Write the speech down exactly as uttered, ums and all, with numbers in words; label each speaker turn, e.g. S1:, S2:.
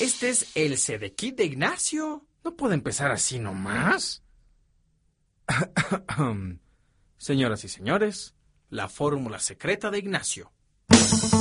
S1: Este es el Sedekit de Ignacio. No puede empezar así nomás. Señoras y señores, la fórmula secreta de Ignacio.